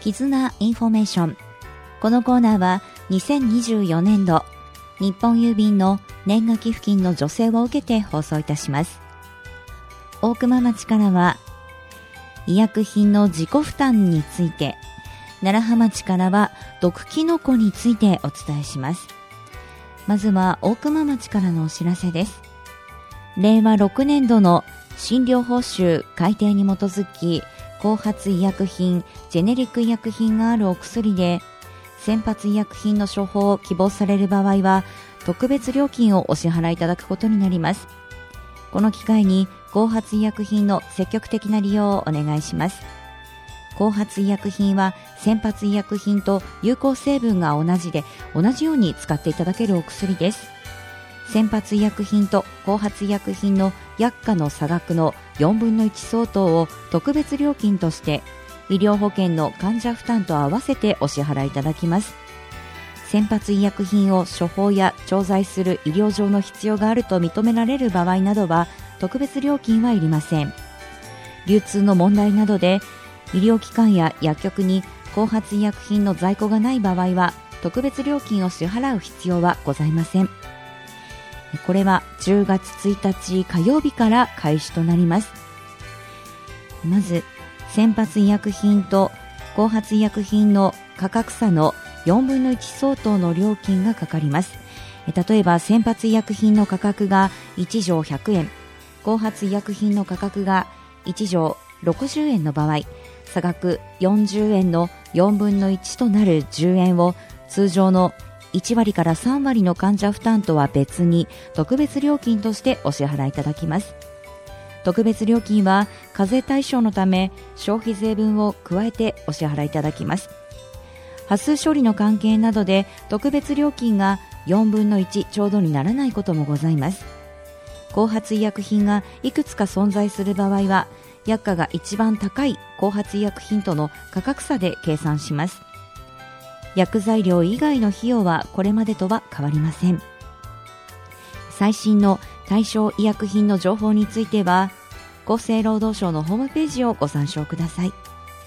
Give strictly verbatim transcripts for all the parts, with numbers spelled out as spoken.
絆インフォメーション。このコーナーはにせんにじゅうよねんど日本郵便の年賀寄付金の助成を受けて放送いたします。大熊町からは医薬品の自己負担について、楢葉町からは毒キノコについてお伝えします。まずは大熊町からのお知らせです。れいわろくねんどの診療報酬改定に基づき、後発医薬品、ジェネリック医薬品があるお薬で、先発医薬品の処方を希望される場合は、特別料金をお支払いいただくことになります。この機会に、後発医薬品の積極的な利用をお願いします。後発医薬品は、先発医薬品と有効成分が同じで、同じように使っていただけるお薬です。先発医薬品と後発医薬品の薬価の差額のよんぶんのいち相当を特別料金として医療保険の患者負担と合わせてお支払いいただきます。先発医薬品を処方や調剤する医療上の必要があると認められる場合などは特別料金はいりません。流通の問題などで医療機関や薬局に後発医薬品の在庫がない場合は特別料金を支払う必要はございません。これはじゅうがつついたち火曜日から開始となります。まず先発医薬品と後発医薬品の価格差のよんぶんのいち相当の料金がかかります。例えば先発医薬品の価格がいち錠ひゃくえん、後発医薬品の価格がいち錠ろくじゅうえんの場合、差額よんじゅうえんのよんぶんのいちとなるじゅうえんを通常のいちわりからさんわりの患者負担とは別に特別料金としてお支払いいただきます。特別料金は課税対象のため消費税分を加えてお支払いいただきます。端数処理の関係などで特別料金がよんぶんのいちちょうどにならないこともございます。後発医薬品がいくつか存在する場合は薬価が一番高い後発医薬品との価格差で計算します。薬剤料以外の費用はこれまでとは変わりません。最新の対象医薬品の情報については厚生労働省のホームページをご参照ください。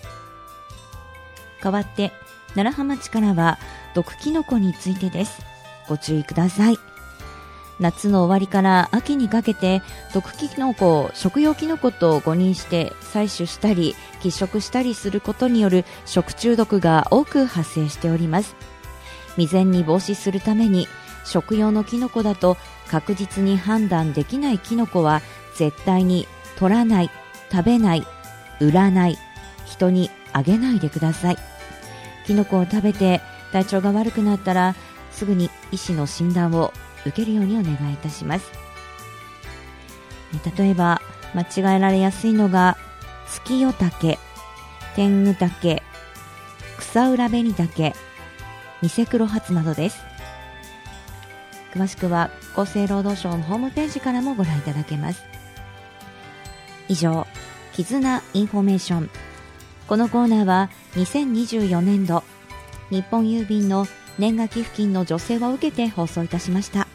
代わって楢葉町からは毒キノコについてです。ご注意ください。夏の終わりから秋にかけて毒キノコを食用キノコと誤認して採取したり喫食したりすることによる食中毒が多く発生しております。未然に防止するために食用のキノコだと確実に判断できないキノコは絶対に取らない、食べない、売らない、人にあげないでください。キノコを食べて体調が悪くなったらすぐに医師の診断を受けるようにお願いいたします。例えば間違えられやすいのが月夜竹、天狗竹、草浦紅竹、ニセクロハツなどです。詳しくは厚生労働省のホームページからもご覧いただけます。以上、絆インフォメーション。このコーナーはにせんにじゅうよねんど日本郵便の年賀寄付金の助成を受けて放送いたしました。